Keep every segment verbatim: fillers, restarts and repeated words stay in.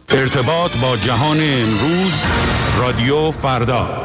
ارتباط با جهان امروز، رادیو فردا.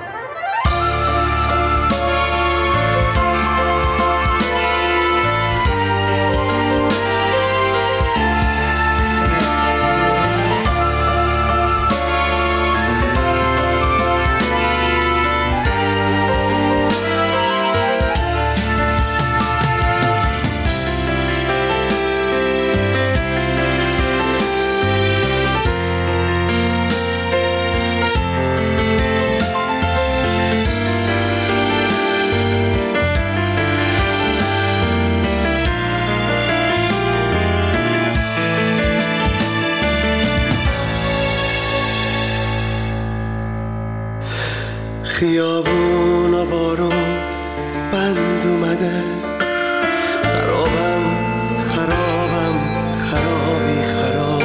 خیابون و بارون بند اومده، خرابم خرابم خرابی خراب.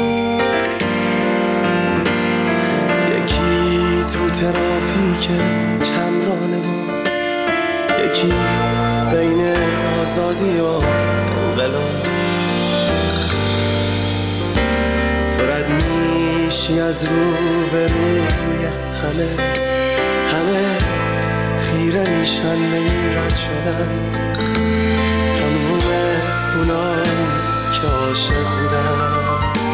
یکی تو ترافیک چمرانه و یکی بین آزادی و انقلاب. تو رد میشی از رو به روی همه، همه خیره میشن به این رد شدن. تموم اونایی که عاشق بودن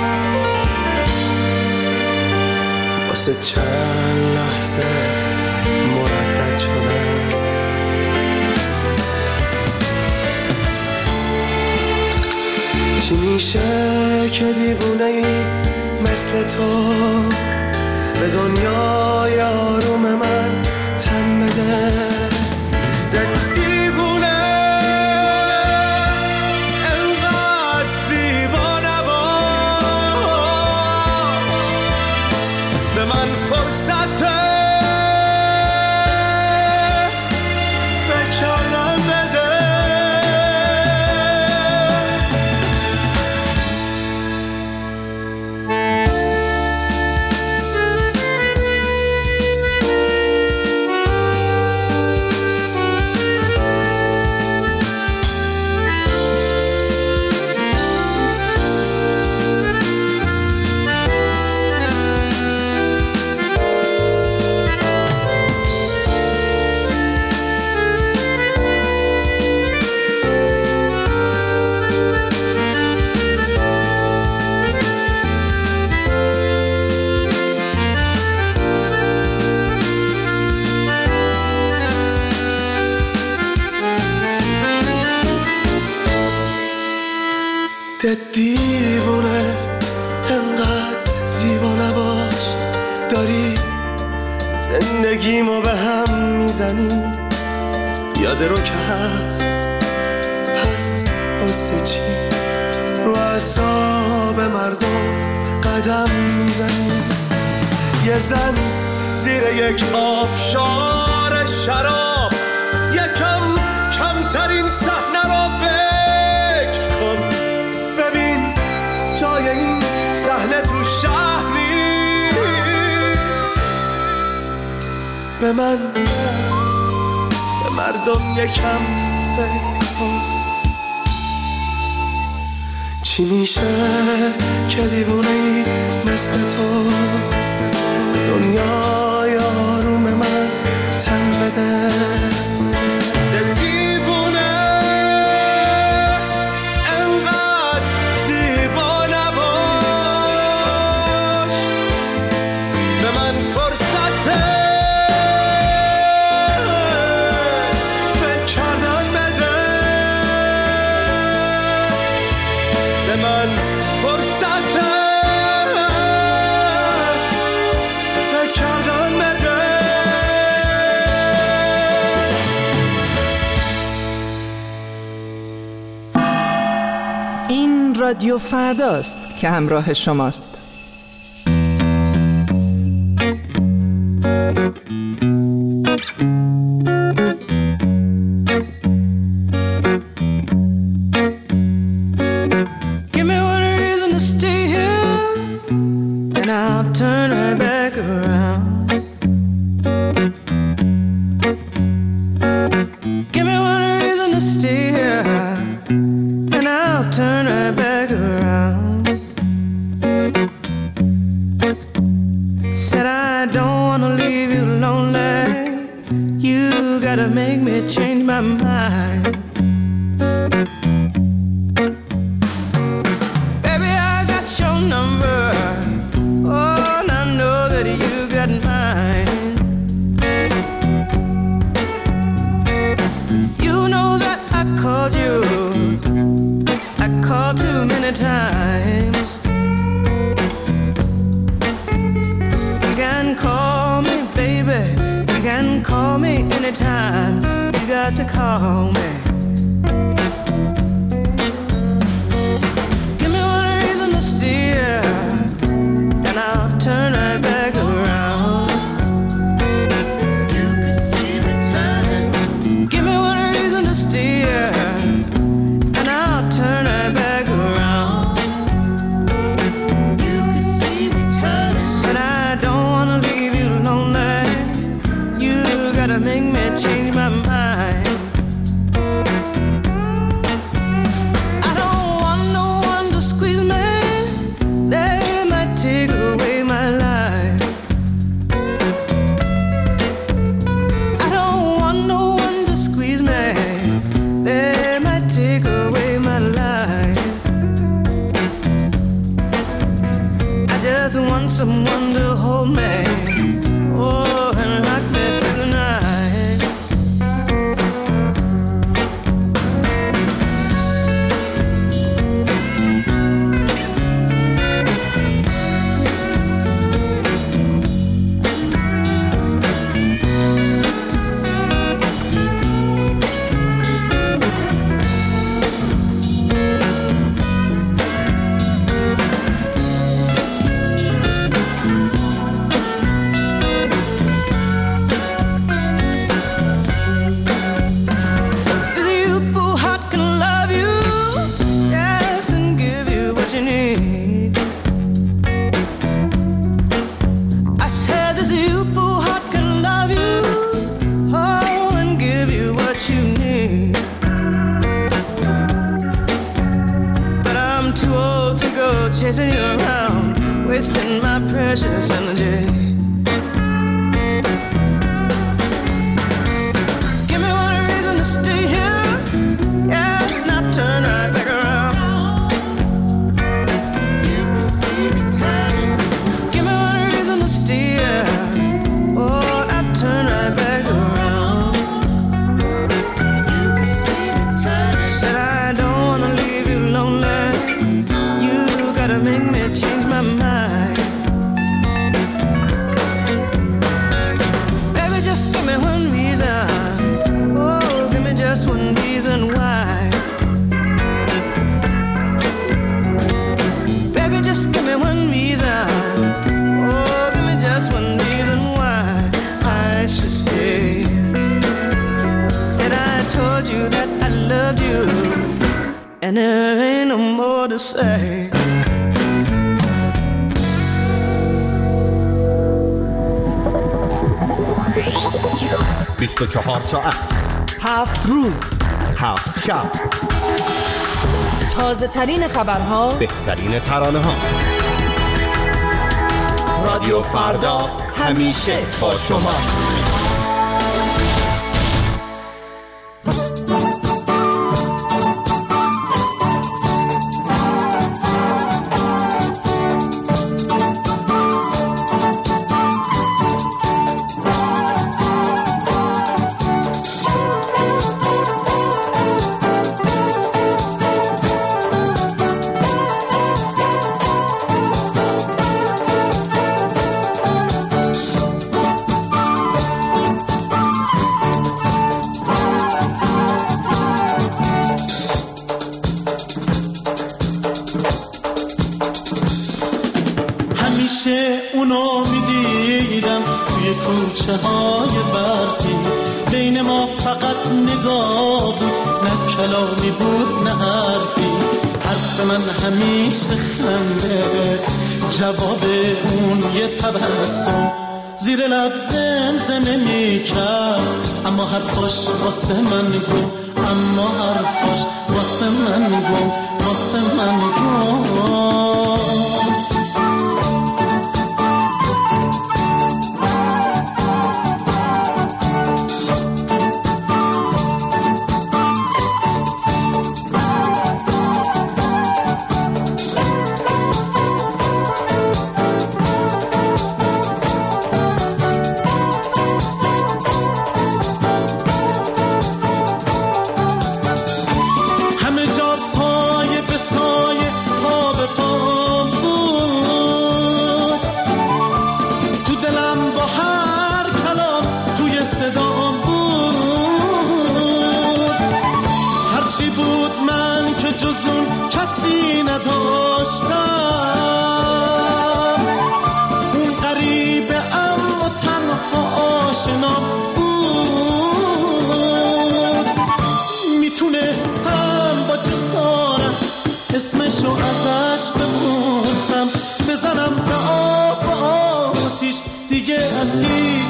واسه چند لحظه مردد شدن. چی میشه که دیوونه ای مثل تو به دنیای آروم من تن بده؟ ده دیوونه انقدر زیبا نباش، به من فرصت فکر کردن بده. ده دیوونه انقدر زیبا نباش، داری زندگیمو به هم میزنی. یاد رو که هست پس واسه چی رو اعصاب مردم قدم میزنی؟ یه زن زیر یک آبشار شراب یکم کمترین صحنه رو فکر کن. ببین جای این صحنه تو شهر نیست. به من به مردم یکم فکر کن. چی میشه که دیوونه ای مثل تو دنیای آروم من تن بده؟ رادیو فرداست که همراه شماست. anytime you got to call me. Give me one reason to steer, and I'll turn right back around. You can see me turning. Give me one reason to steer, and I'll turn right back around. You can see me turning. Said I don't wanna leave you lonely. You gotta make me change my mind. I don't want no one to squeeze me. They might take away my life. I don't want no one to squeeze me. They might take away my life. I just want someone to hold me. Oh, and rock me through the night. The youthful heart can love you, yes, and give you what you need. I said this youthful heart can love you, oh, and give you what you need. But I'm too old to go chasing you around, wasting my precious energy. Give me one reason to stay here, yes, not turn right back around. You can see me turning. Give me one reason to steer, oh, not turn right back around. You can see me turning. Said I don't wanna leave you lonely. You gotta make me change my mind. Baby, just give me one reason. Oh, give me just one reason why. Baby, just give me one reason. Oh, give me just one reason why I should stay. Said I told you that I loved you, and there ain't no more to say. بیست و چهار ساعت، هفت روز، هفت شب، تازه ترین خبرها، بهترین ترانه ها. رادیو فردا همیشه با شماست. همیشه اونو میدیدم توی کوچه های برفی، بین ما فقط نگاه بود، نه کلامی بود نه حرفی. حرف من همیشه خنده، جواب اون یه تبسم، زیر لب زمزمه میکرد، اما حرفاش واسه من گم، اما حرفاش واسه من گم، واسه من گم. همه جا سایه به سایه، پا به پا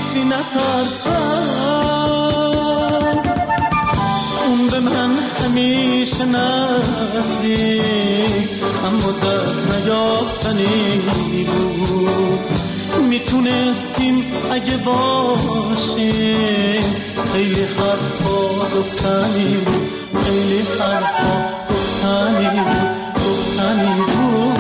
هیچی نترسم. اون به من همیشه نزدیک اما دست نیافتنی بود. میتونستیم اگه باشیم خیلی حرفا گفتنی بود، خیلی حرفا گفتنی بود، گفتنی بود.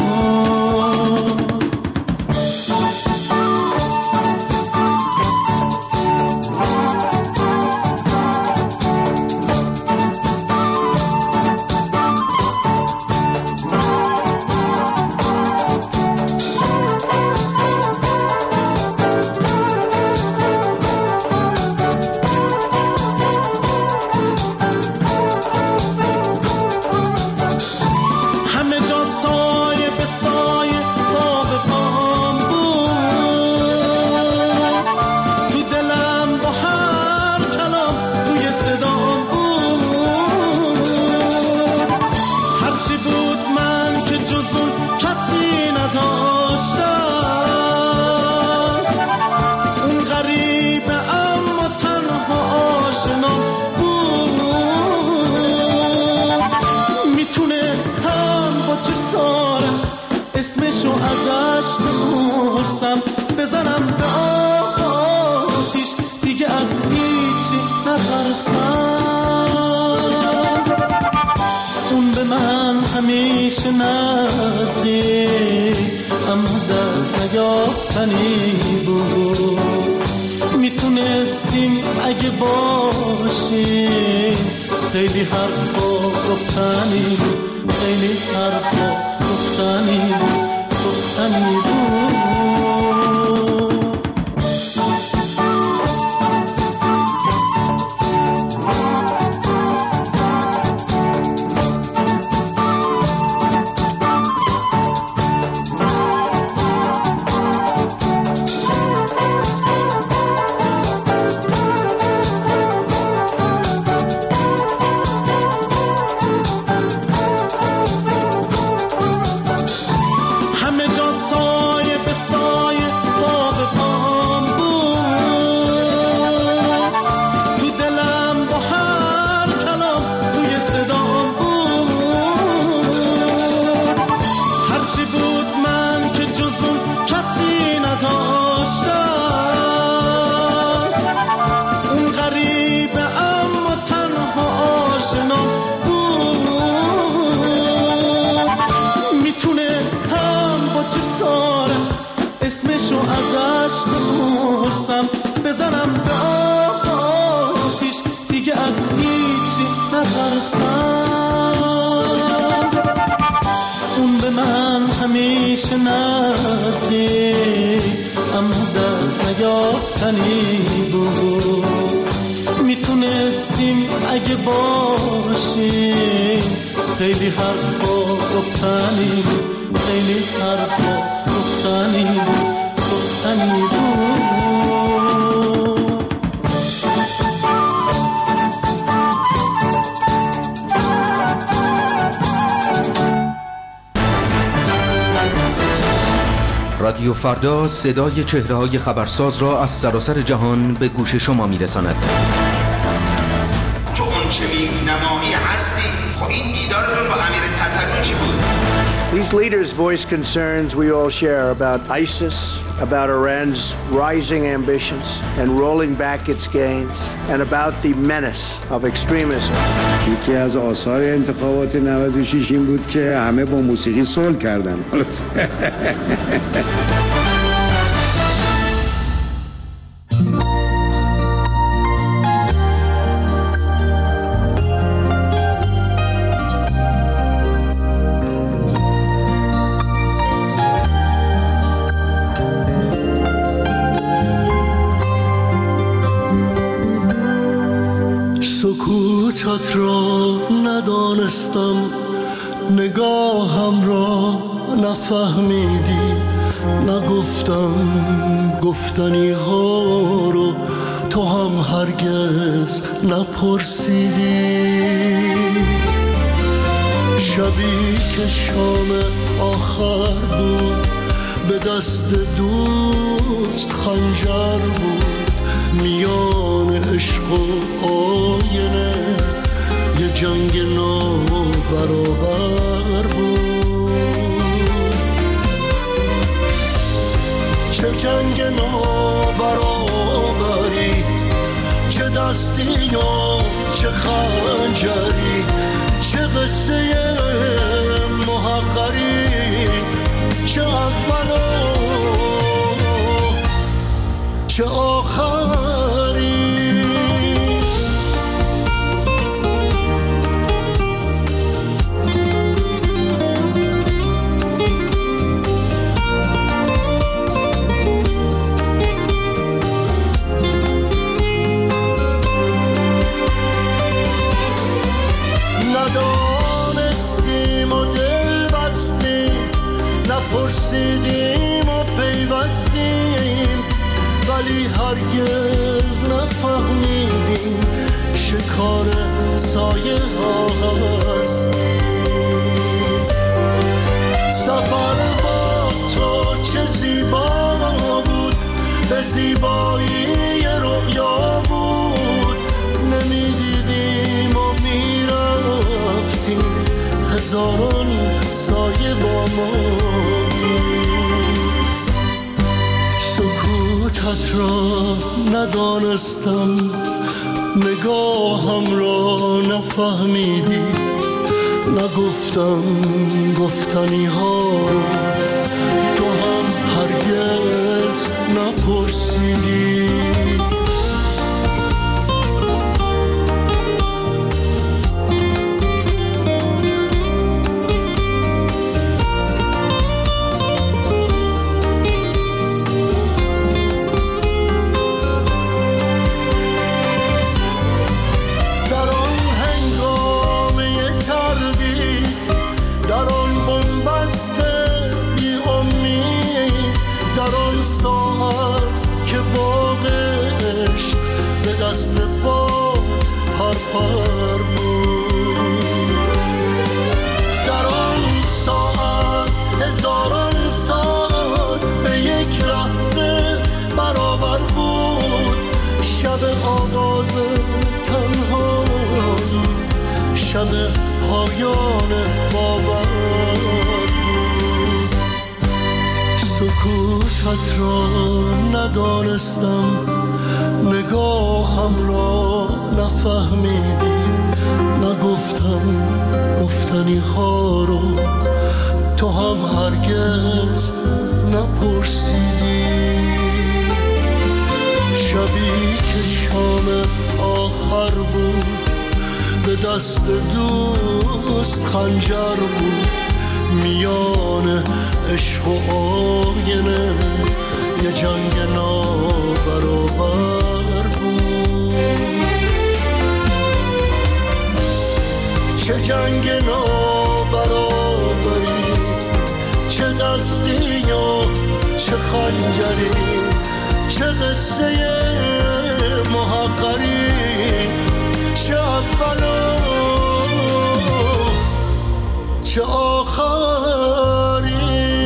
اسمشو ازش بپرسم، بزنم به آتیش، دیگه از هیچی نترسم. اون به من همیشه نزدیک اما دست نیافتنی بود. میتونستیم اگه باشیم خیلی حرفا گفتنی بود، خیلی حرفا گفتنی بود، گفتنی بود. اسمشو ازش بپرسم، بزنم به آتیش، دیگه از هیچی نترسم. اون به من همیشه نزدیک اما دست نیافتنی بود. میتونستیم اگه باشیم خیلی حرفا گفتنی بود، خیلی حرفا گفتنی بود، گفتنی بود. رادیو فردا صدای چهره‌های خبرساز را از سراسر جهان به گوش شما می‌رساند. تو اون چه می‌نمایی هستی، خب این دیدارتون با امیر تتلو چی بود؟ These leaders voice concerns we all share about ISIS, about Iran's rising ambitions and rolling back its gains, and about the menace of extremism. یکی از آثار انتخابات نود و شش این بود که همه با موسیقی صلح کردن. سکوتت را ندانستم، نگاهم را نفهمیدی، نگفتم گفتنی ها رو تو هم هرگز نپرسیدی. شبی که شام آخر بود، به دست دوست خنجر بود، میان عشق و آینه یه جنگ نابرابر بود. چه جنگ نابرابری، چه دستی و چه خنجری، چه قصه محقری، چه اول و چه آخری. ندانستیم و دل بستیم، نپرسیدیم و پیوستیم، ولی هرگز نفهمیدیم شکار سایه ها هستیم. سفر با تو چه زیبا بود، به زیبایی رؤیا بود، نمیدیدیم و میرفتیم، هزاران سایه با ما بود. سکوتت را ندانستم، نگاهم را نفهمیدی، نگفتم گفتنی ها رو تو هم هرگز نپرسیدی. دست باد پر پر بود، در آن ساعت هزاران سال به یک لحظه برابر بود. شب آغاز تنهایی، شب پایان باور بود. سکوتت را ندانستم، نگاهم را نفهمیدی، نگفتم گفتنی ها رو تو هم هرگز نپرسیدی. شبی که شام آخر بود، به دست دوست خنجر بود، میان عشق و آینه یه جنگ نابرابر بود. چه جنگ نابرابری، چه دستی و چه خنجری، چه قصه محقری، چه اول و چه آخری.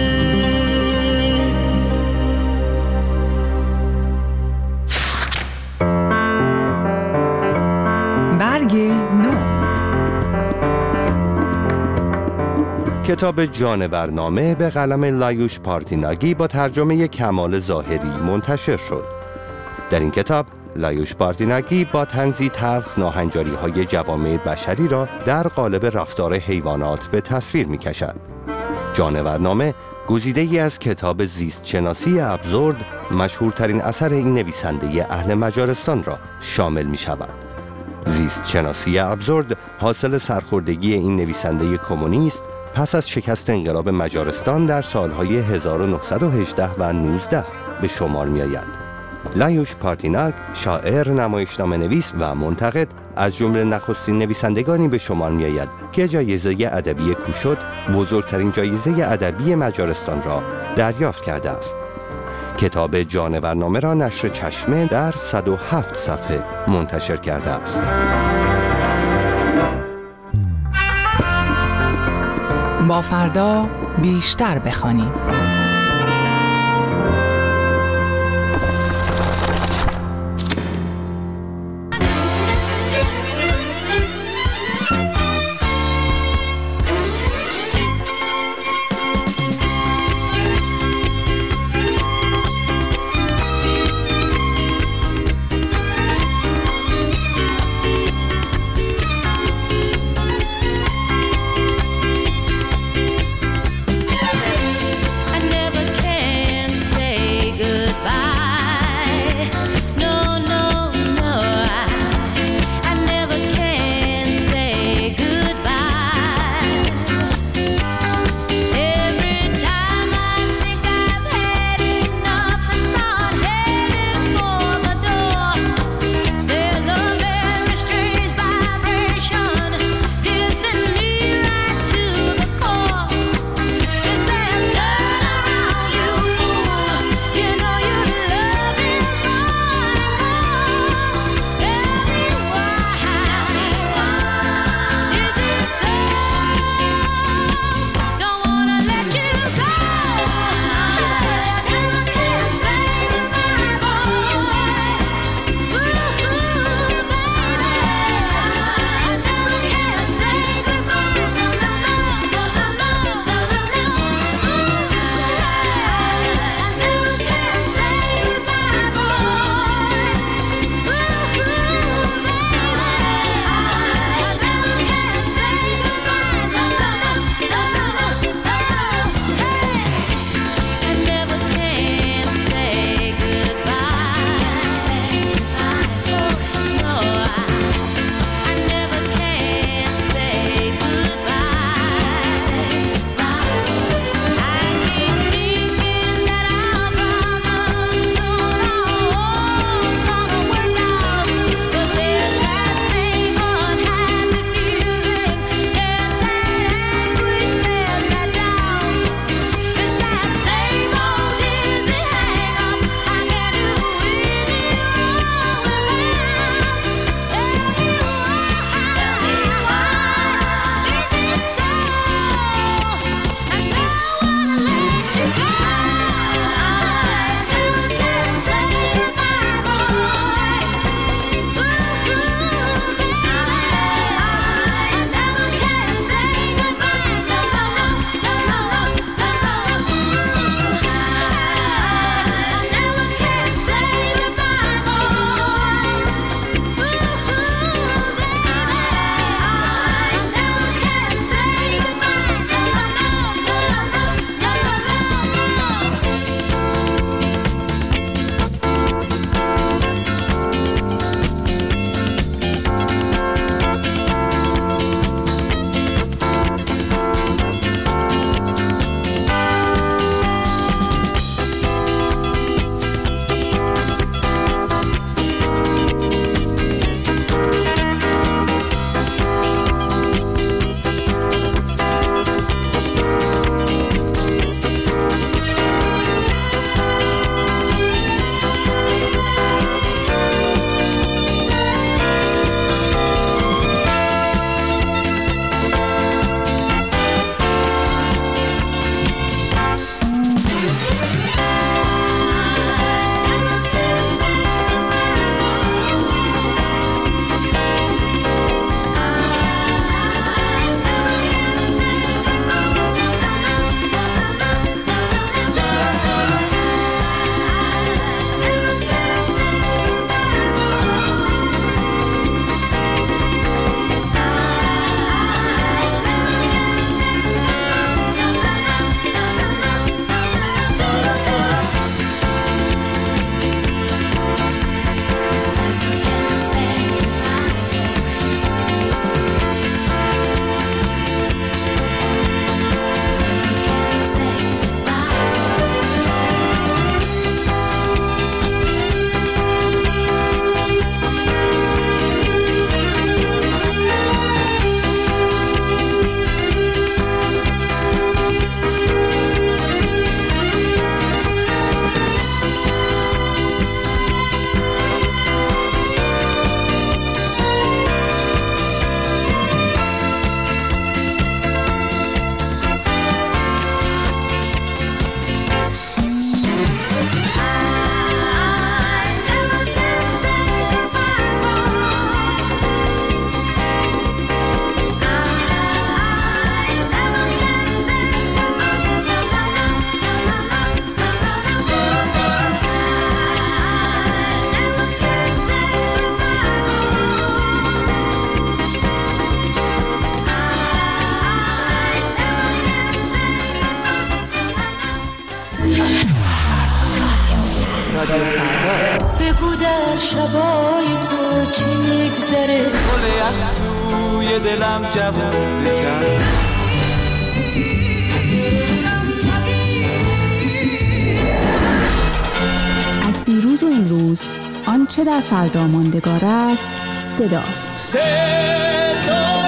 کتاب جانورنامه به قلم لایوش پارتیناگی با ترجمه کمال ظاهری منتشر شد. در این کتاب لایوش پارتیناگی با طنزی تلخ ناهنجاری‌های جوامع بشری را در قالب رفتار حیوانات به تصویر می‌کشد. جانورنامه گزیده‌ای از کتاب زیست شناسی ابزورد، مشهورترین اثر این نویسنده اهل مجارستان را شامل می‌شود. زیست شناسی ابزورد حاصل سرخوردگی این نویسنده کمونیست پس از شکست انقلاب مجارستان در سالهای هزار و نهصد و هجده و نوزده به شمار می آید. لایوش پارتیناگ شاعر، نمایشنامه نویس و منتقد از جمله نخستین نویسندگانی به شمار می آید که جایزه ادبی کوشوت، بزرگترین جایزه ادبی مجارستان را دریافت کرده است. کتاب جانورنامه را نشر چشمه در صد و هفت صفحه منتشر کرده است. با فردا بیشتر بخوانیم. بگو در شبای تو چی میگذره، گل یخ توی دلم جوون بکن. از دیروز و امروز آنچه در فردا ماندگار است صداست. صدا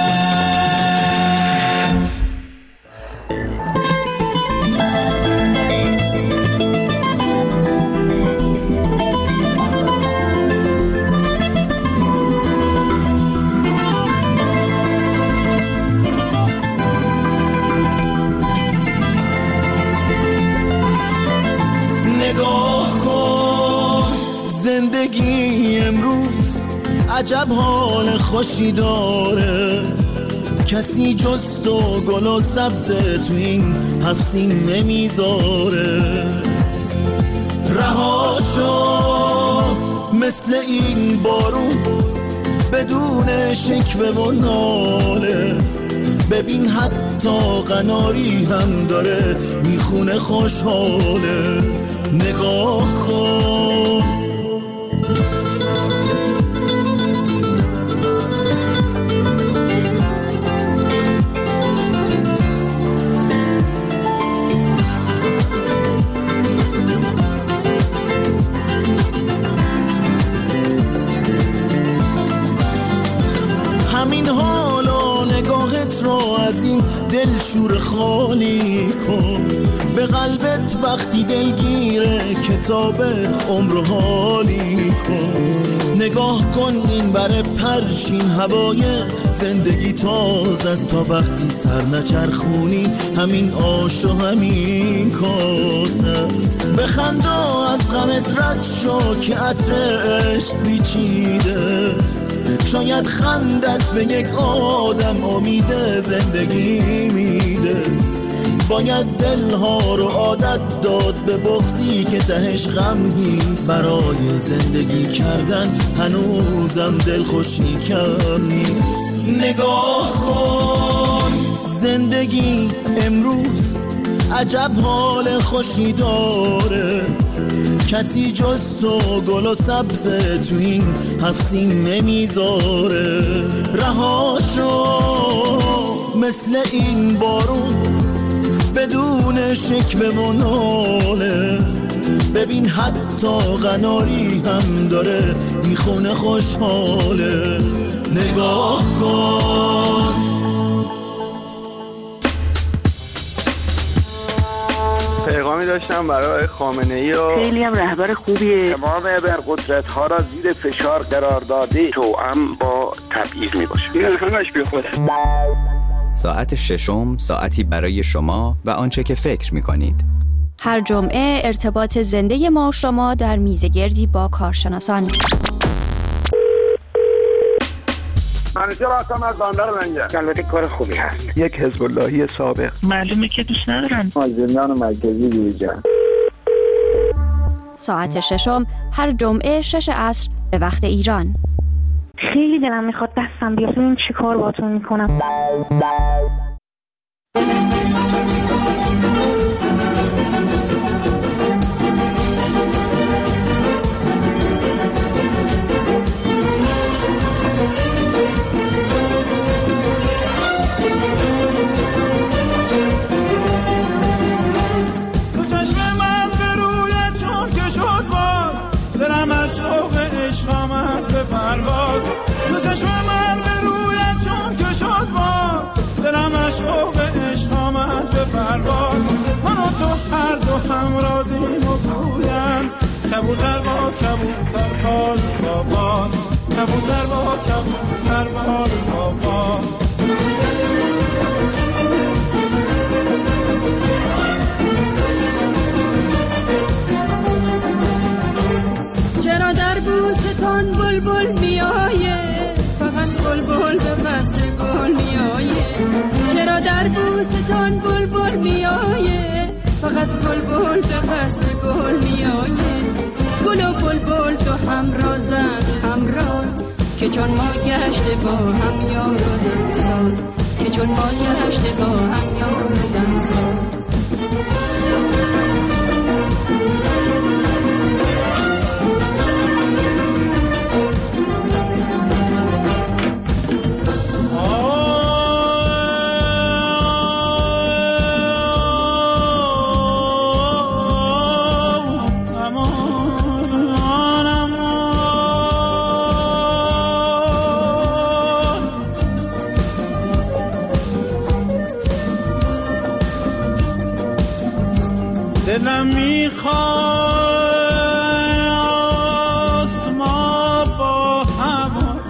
زندگی امروز عجب حال خوشی داره، کسی جز تو گل و سبز تو این هفت سین نمیذاره. رها شو مثل این بارون بدون شکوه و ناله، ببین حتی قناری هم داره میخونه خوشحاله. نگاه کن همین حالا نگاهت رو از این دل شور خالی کن، به قلبت وقتی دلگیره کتاب عمر حالی کن. نگاه کن این بر پرچین هوای زندگی تازه است، تا وقتی سر نچرخونی همین آش و همین کاسه است. بخند و از غمت رد شو که عطر عشق پیچیده، شاید خندت به یک آدم امید زندگی میده. باید دلها رو عادت داد به بغضی که تهش غم نیست، برای زندگی کردن هنوزم دل خوشی کم نیست. نگاه کن زندگی امروز عجب حال خوشی داره، کسی جز تو گل و سبز تو این هفت سین نمیذاره. رها شو مثل این بارون بدون شکوه و ناله، ببین حتی قناری هم داره میخونه خوشحاله. نگاه کن پیغامی داشتم برای خامنه‌ای و خیلی هم رهبر خوبیه. تمام ابرقدرت ها را زیر فشار قرار داده، توأم با تبعیض میباشه. این همش بیخوده. ساعت ششم ساعتی برای شما و آنچه که فکر میکنید. هر جمعه ارتباط زنده ما و شما در میزگردی با کارشناسان. منیجر هستم از بندر منجر. البته کار خوبی هست. یک حزب اللهی سابق. معلومه که دوست ندارن. از زندان مرکزی بیرون. ساعت ششم هر جمعه شش عصر به وقت ایران. خیلی دلم میخواد دستم بیاد ببینم چی کار باهاتون میکنم. تو چشم من به روی چون که شد باز، دلم از شوق عشق آمد به پرواز. تو چشم من به روی چون که شد باز، دلم از شوق عشق آمد به پرواز. من و تو هر دو هم رازیم و پویم، کبوتر با کبوتر باز با باز، کبوتر با کبوتر باز با باز. چرا در بوستان بلبل میآیه، فقط بلبل به فصل گل میآیه. چرا در بوستان بلبل میآیه، فقط بلبل به فصل گل میآیه. گل و بلبل تو همرازن همراز، که چون ما گشته با هم یار و دمساز، که چون ما گشته با هم یار و دمساز. میخواست ما با هم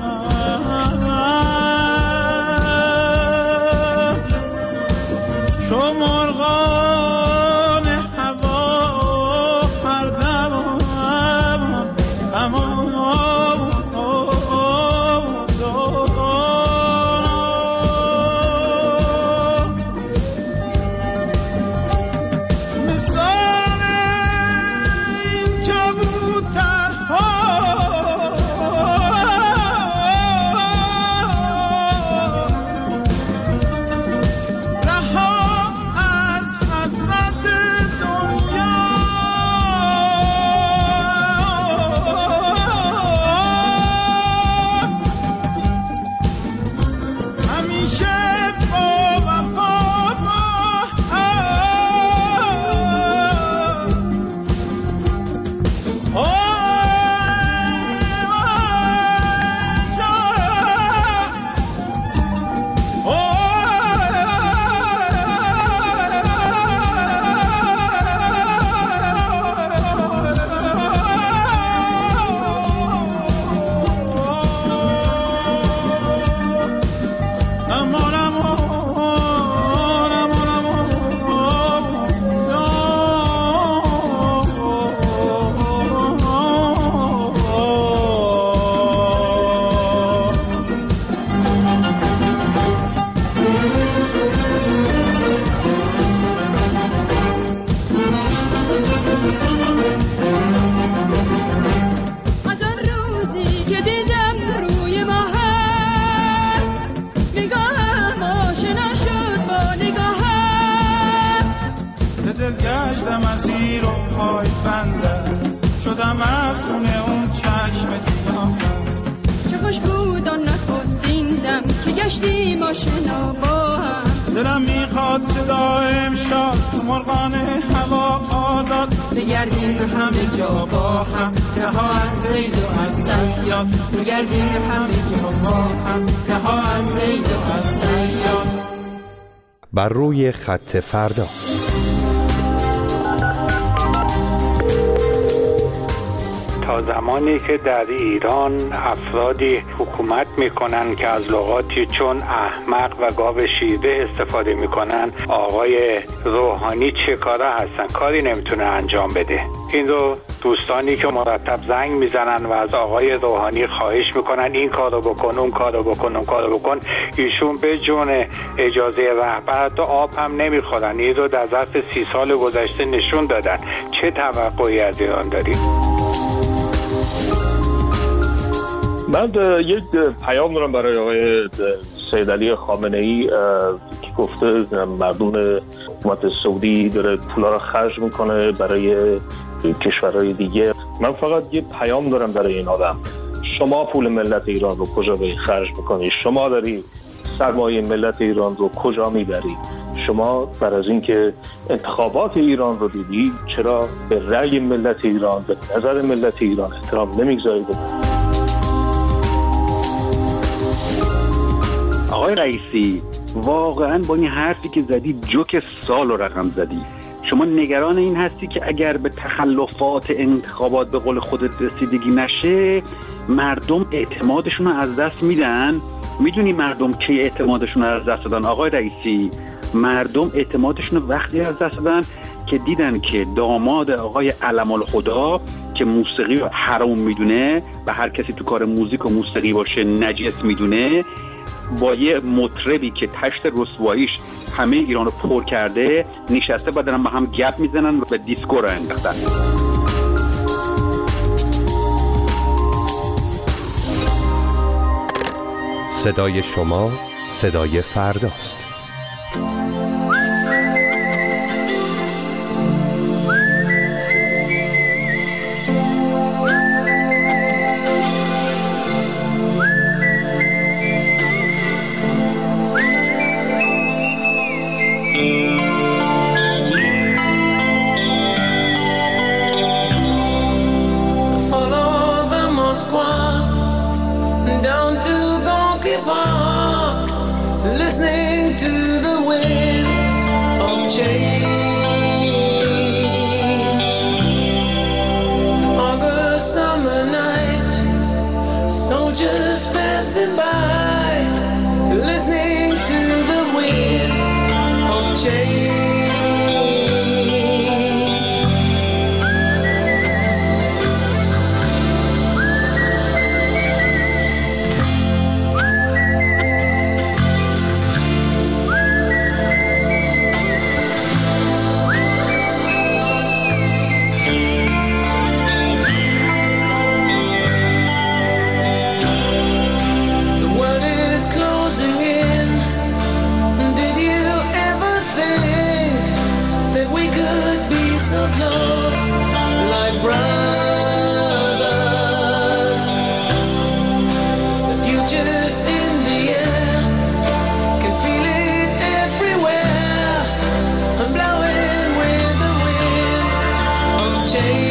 چو مرغان هوا هر دم اما دلم میخواد که دائم شاد مرغان هوا آزاد بگردیم همه جا با هم رها از صید و از صیاد بگردیم همه جا با هم رها از صید و از صیاد. بر روی خط فردا. تا زمانی که در ایران افرادی حکومت میکنن که از لغاتی چون احمق و گاو شیرده استفاده میکنن، آقای روحانی چه کاره هستن؟ کاری نمیتونه انجام بده. این رو دوستانی که مرتب زنگ میزنن و از آقای روحانی خواهش میکنن این کارو بکن اون کارو بکن اون کارو بکن، ایشون به جون اجازه رهبر تو آب هم نمیخورن. این رو در ظرف سی سال گذشته نشون دادن. چه توقعی از ایران داریم؟ من یک پیام دارم برای آقای سید علی خامنه‌ای که گفته مردم حکومت سعودی داره پولا رو خرج میکنه برای کشورهای دیگه. من فقط یه پیام دارم برای این آدم: شما پول ملت ایران رو کجا به خرج میکنی؟ شما داری سرمایه ملت ایران رو کجا میبری؟ شما بر از این که انتخابات ایران رو دیدی، چرا به رأی ملت ایران، به نظر ملت ایران احترام نمیگذارید؟ آقای رئیسی، واقعا با این حرفی که زدی جوک سال و رقم زدی. شما نگران این هستی که اگر به تخلفات انتخابات به قول خودت رسیدگی نشه، مردم اعتمادشون رو از دست میدن؟ میدونی مردم کی اعتمادشون رو از دست دادن آقای رئیسی؟ مردم اعتمادشون رو وقتی از دست دادن که دیدن که داماد آقای علم الخدا که موسیقی رو حرام میدونه و هر کسی تو کار موزیک و موسیقی باشه نجس میدونه، با یه مطربی که تشت رسواییش همه ایرانو پر کرده نشسته و دارن با هم گپ میزنن و به دیسکو رو انداختن. صدای شما صدای فرداست. Down to Gonky Park, listening to brothers. The future's in the air, can feel it everywhere. I'm blowing with the wind of change.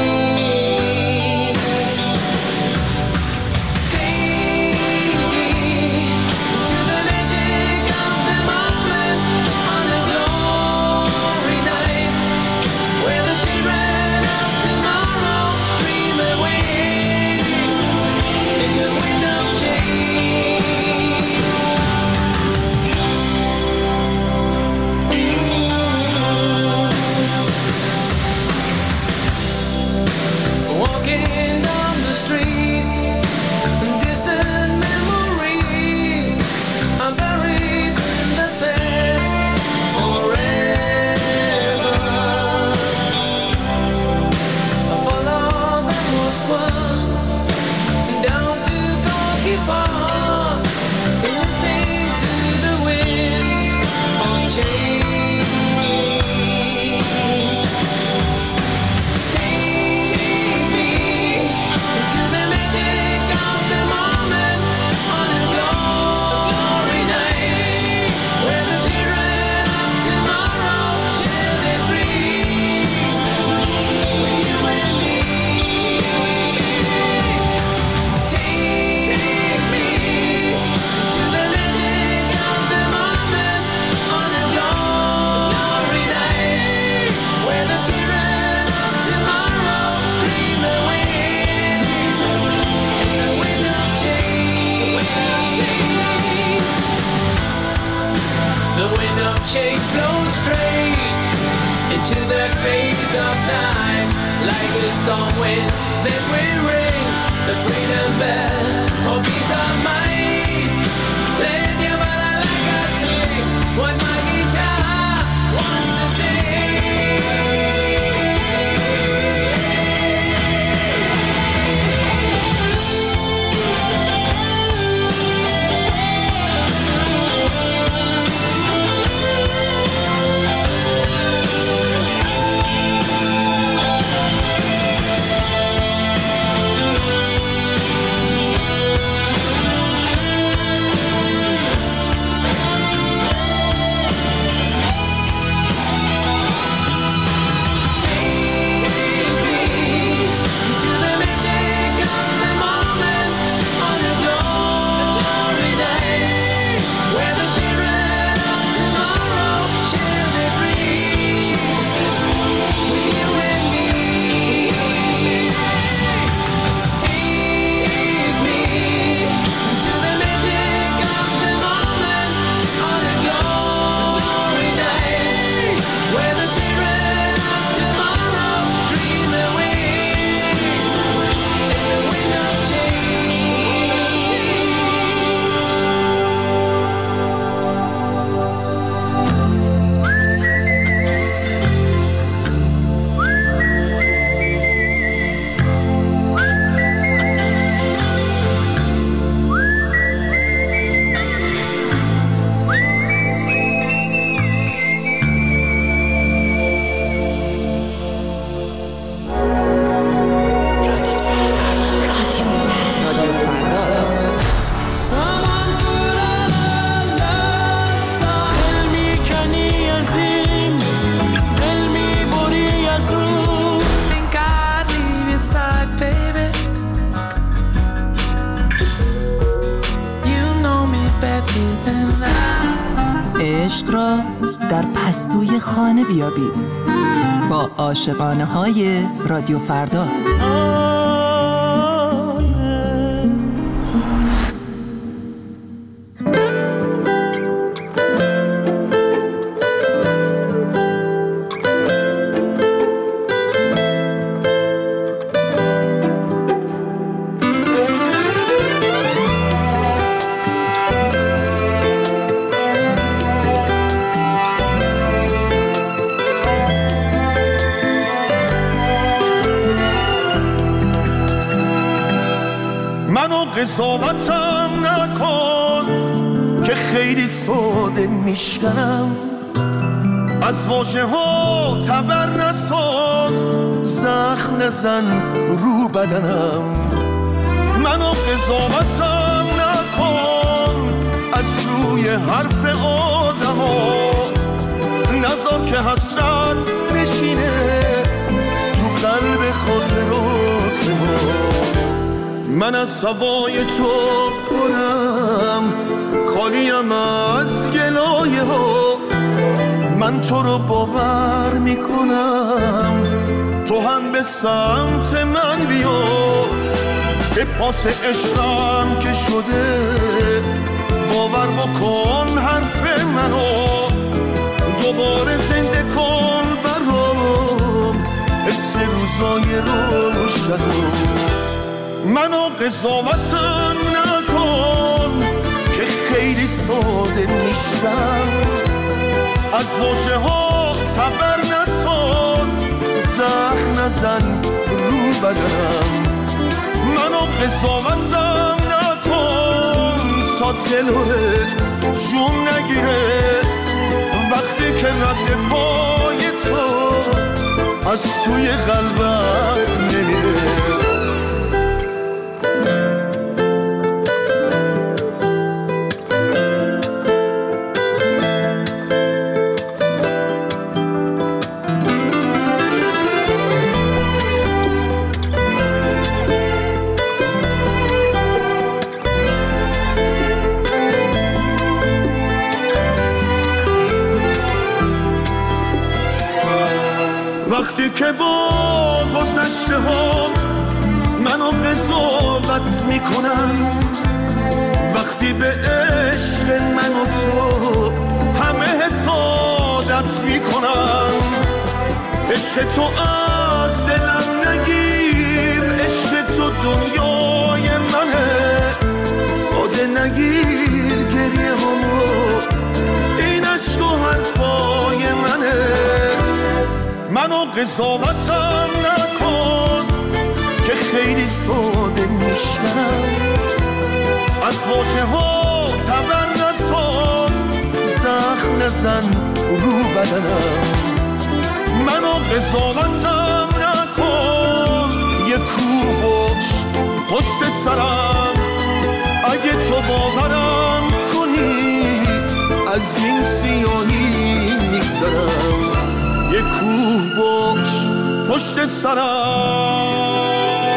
Change blows straight into that phase of time. Like a storm wind, then we ring the freedom bell for peace of mind. Then you better like I sing what my guitar wants to عشق را در پستوی خانه بیابید با عاشقانه های رادیو فردا. قضاوتم نکن که خیلی ساده میشکنم، از واژه ها تبر نساز، زخم نزن رو بدنم، منو قضاوتم نکن از روی حرف آدما، نذار که حسرت بشینه تو قلب خاطرات ما. من از هوای تو پرم، خالیم از گلایه ها، من تو رو باور میکنم، تو هم به سمت من بیا، به پاس عشقم که شده باور بکن حرف منو، دوباره زنده کن برام حس روزای روشنو. منو قضاوتم نکن که خیلی ساده میشم، از واژه ها تبر نساز، زخم نزن رو بدنم. منو قضاوتم نکن تا دلوره جون نگیره، وقتی که رد پای تو از توی قلبم نمیره. وقتی که با گذشته ها منو قضاوت میکنن، وقتی به عشق من و تو همه حسادت میکنن، عشق تو از دلم نگیر، عشق تو دنیای منه، ساده نگیر گریه همو، این عشق و حرفای منه. منو قضاوتم نکن که خیلی ساده میشم، از واژه ها تبر نساز، زخم نزن رو بدنم. منو قضاوتم نکن، یه کوه باش پشت سرم، اگه تو باورم کنی از این سیاهی میگذرم. یه کوه باش پشت سرم.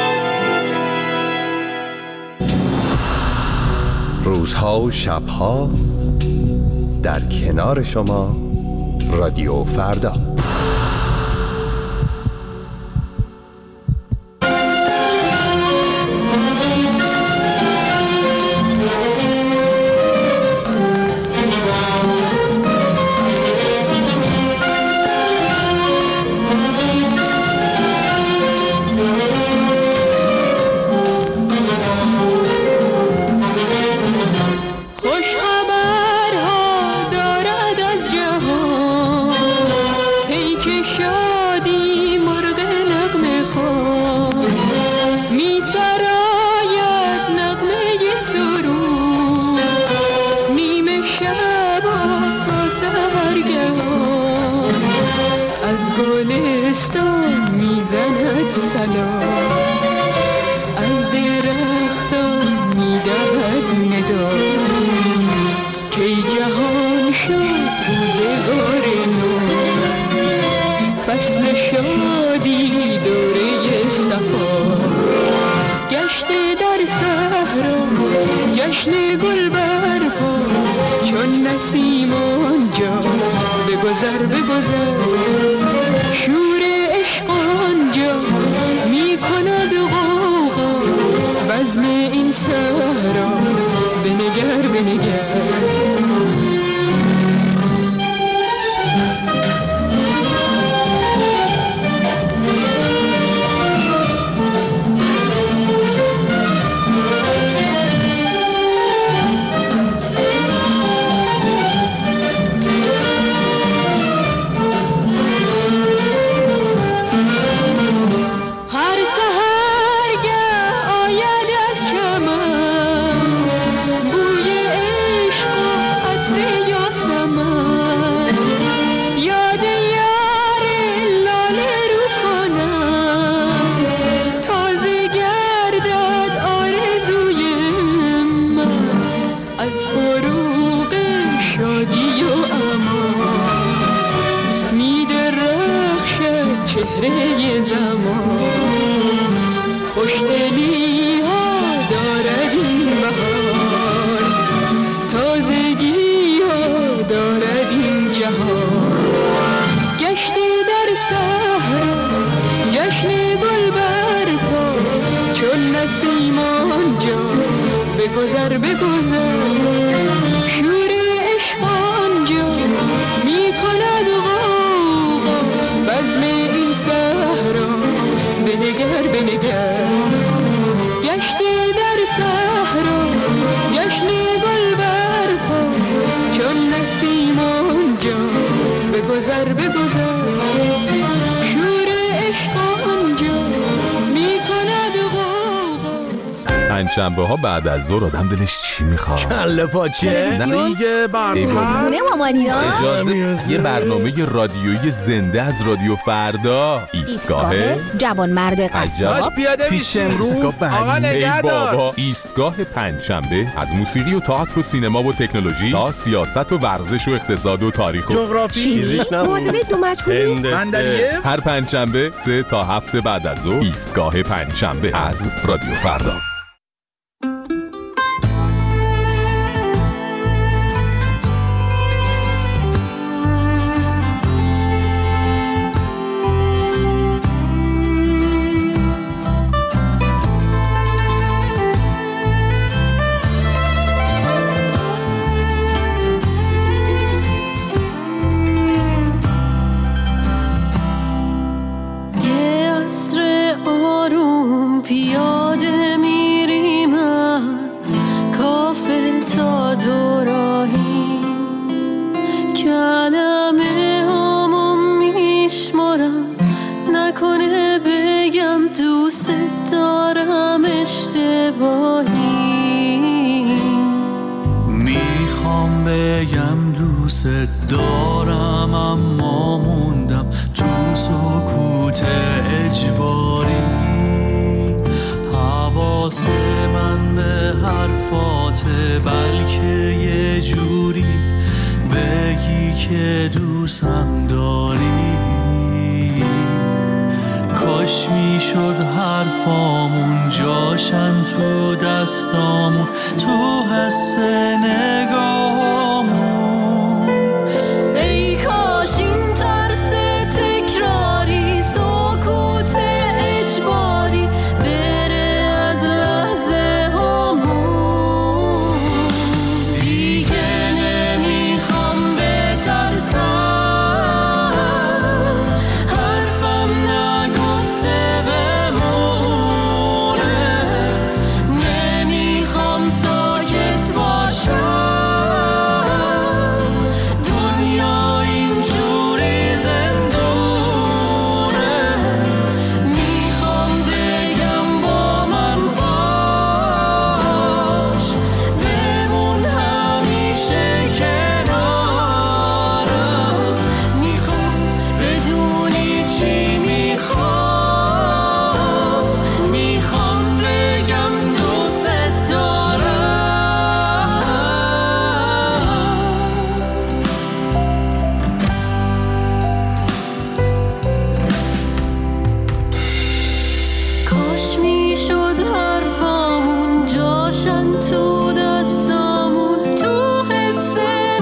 روزها و شبها در کنار شما رادیو فردا. جشن گل برپا چون نسیم آنجا بگذر بگذر شور عشق آنجا می کند غوغا بزم این صحرا بنگر بنگر خوشدلی ها دارد این بهار، تازگی ها دارد این جهان. گشته در صحرا جشن گل برپا، چون نسیم آنجا بگذر بگذر. شور عشق آنجا می کند غوغا، بزم این صحرا بنگر بنگر. گشته در صحرا جشن گل برپا، چون نسیم آنجا بگذر بگذر. شور عشق آنجا می کند غوغا. پنجشنبه ها بعد از ظهر آدم دلش چی میخواد؟ کله پاچه، دیگه برنامه خونه مامانینا. اجازه یه برنامه رادیویی زنده از رادیو فردا. ایستگاه جوان مرد قصاب پیاده پیش امروز. آقا نگهدار. بابا ایستگاه پنجشنبه از موسیقی و تئاتر و سینما و تکنولوژی تا سیاست و ورزش و اقتصاد و تاریخ و جغرافی، فیزیک، معادله دو مجهولی، هندسه. هر پنجشنبه سه تا هفت بعد از ظهر ایستگاه پنجشنبه از رادیو فردا. پیاده میریم از کافه تا دوراهی، کلمه هامو میشمارم نکنه بگم دوست دارم اشتباهی. میخوام بگم دوست دارم اما موندم تو سکوت اجباری. حواس من به حرفات بلکه یه جوری بگی که دوستم داری. کاش میشد حرفامون جاشن تو دستامون، تو حس نگاهامون. ای کاش این ترس تکراری سکوت اجباری بره از لحظه هامون. دیگه نمیخوام بترسم، حرفم نگفته بمونه. نمیخوام ساکت باشم، دنیا اینجوری زندونه. میخوام بگم با من باش، بمون همیشه کنارم. میخوام بدونی چی میخوام، میخوام بگم دوست دارم. کاش میشد حرفامون جاشن تو دستامون، تو حس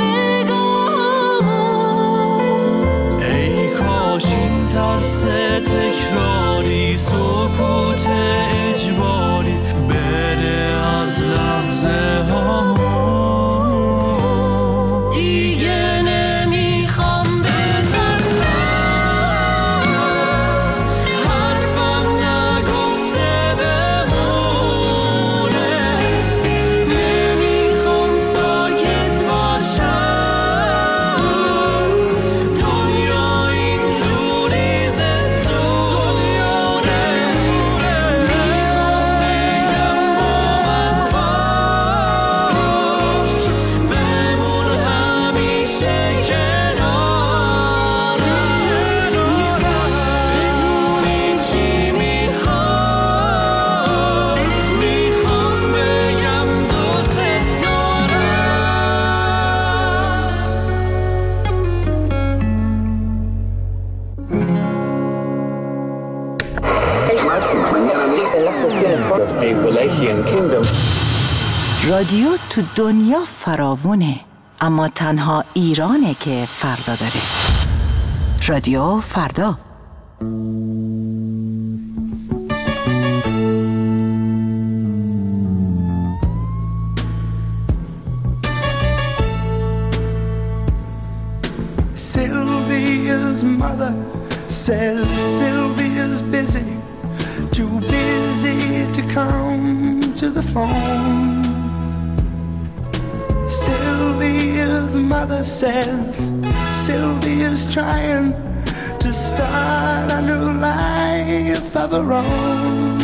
نگاهامون. ای کاش این ترس تکراری سکوت اجباری بره از لحظه هامون. دیگه نمیخوام بترسم، حرفم نگفته رادیو تو دنیا فراوونه، اما تنها ایرانه که فردا داره. رادیو فردا. Sylvia's mother says Sylvia's busy, too busy to come to the phone. Sylvia's mother says Sylvia's trying to start a new life of her own.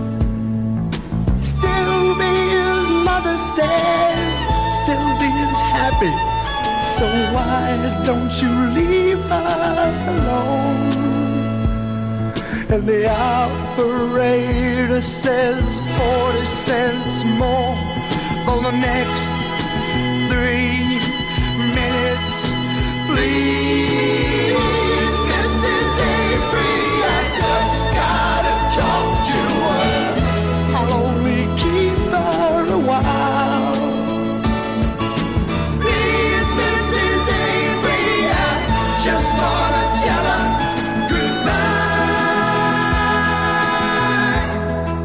Sylvia's mother says Sylvia's happy, so why don't you leave her alone? And the operator says forty cents more for the next three minutes, please. Missus Avery, I just gotta talk to her. I'll only keep her a while. Please, Missus Avery, I just wanna tell her goodbye.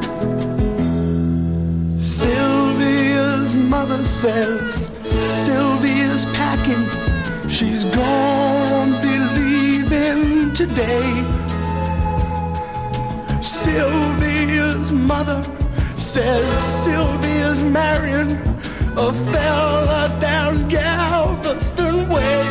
Sylvia's mother says Sylvia's packing, she's gonna be leaving today. Sylvia's mother says Sylvia's marrying a fella down Galveston Way.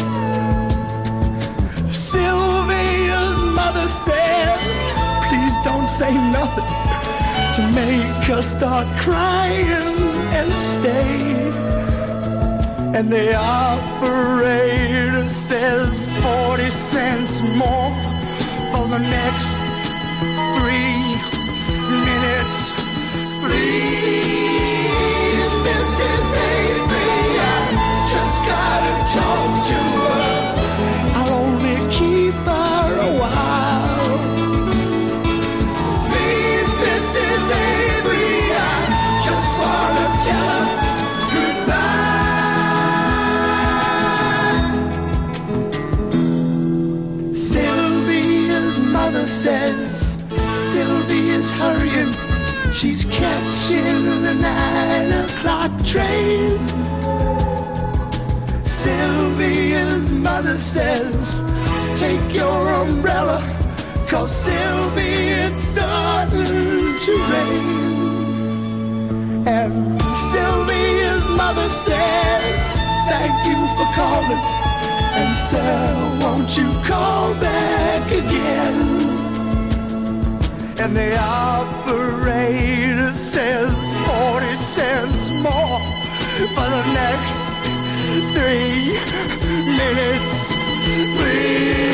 Sylvia's mother says, please don't say nothing to make her start crying and stay. And the operator says forty cents more for the next three minutes, please. Missus Avery, I just gotta talk to her. I'll only keep her a while. Please, Missus Avery, I just wanna tell her says Sylvia's hurrying, she's catching the nine o'clock train. Sylvia's mother says take your umbrella, 'cause Sylvia, it's starting to rain. And Sylvia's mother says thank you for calling, and sir, won't you call back again? And the operator says forty cents more for the next three minutes, please.